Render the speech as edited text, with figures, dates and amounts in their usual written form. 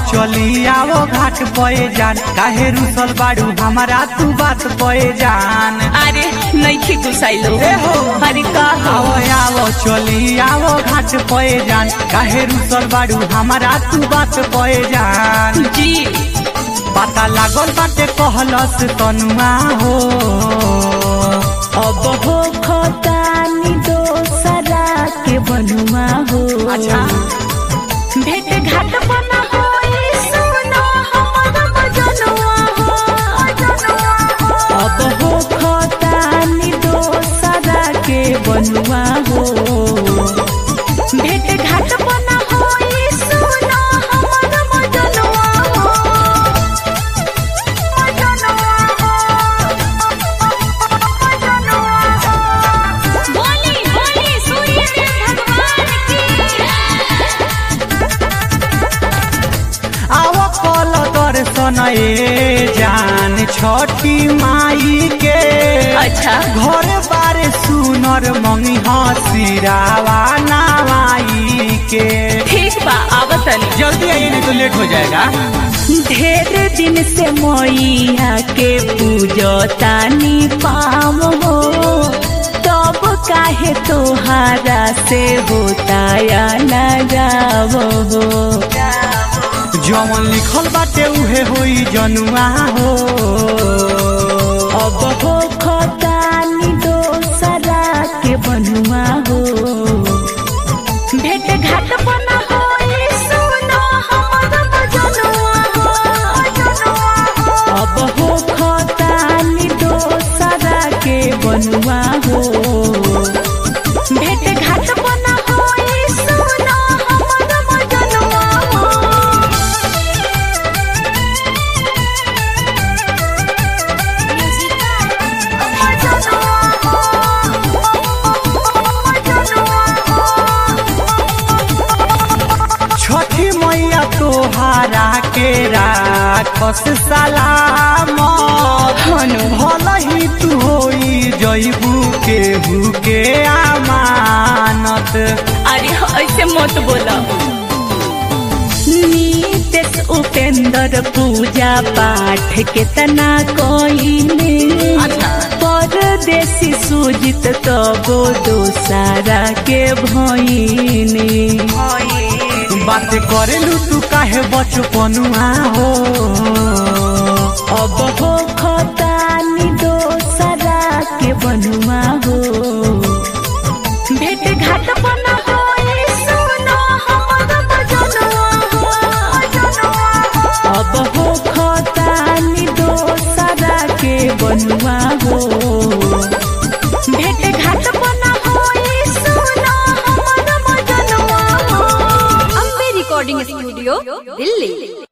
चली आवो घाट पे जान, काहे रुसल बाड़ू हमारा तू बात पे जान। अरे नहीं गुसाइलो हो अरे का आवो आवो चली आवो घाट पे जान, काहे रुसल बाड़ू हमारा तू बात पे जान। जी पता लागल बाटे कहलस तनुआ हो, अब हो खतानी दोसरा के बनुआ हो। अच्छा भेट घाट बना हो सुनो हमारा बजनुआ हो। अब हो खतानी दोसरा के बनुआ हो। भेट घाट बना हो सुनो हमारा बजनुआ हो। बोली बोली सूर्य भगवान की। आवो कल दर्शन ए जान छठी माई के। अच्छा घर बारे सुनर मंगी हसीरावा नवाई के। ठीक बा आवतनी जल्दी आइए नहीं तो लेट हो जाएगा। ढेर दिन से मैया के पूजतानी पाम हो, तब काहे तोहारा से होता या न जाव हो। जवन लिखल बाटे उहे होई जनुआ हो। अब हो खतानी दोसरा के बनुआ हो। भेट घाट बना हो सुनो हमारा बजनुआ हो। अब हो खतानी दोसरा के बनुआ हो। भेट घाट बना हो सुनो हमारा बजनुआ हो। छठी मैया तोहारा के राखस सलामत। भल ही तू होई जईबू केहू के अमानत। अरे ऐसे मत बोला। नीतीश उपेंद्र पूजा पाठ केतना कोइने। परदेसी सुजित तबो दोसारा के भइने। बात करेलू तू काहे बचपनुआ हो। अब हो खतानी दोसरा के बनुआ हो। भेट घाट बना हो सुनो हमारा बजनुआ हो। अब हो खतानी दोसरा के बनुआ हो। भेट घाट बना हो सुनो हमारा बजनुआ हो। Ambe recording studio Delhi.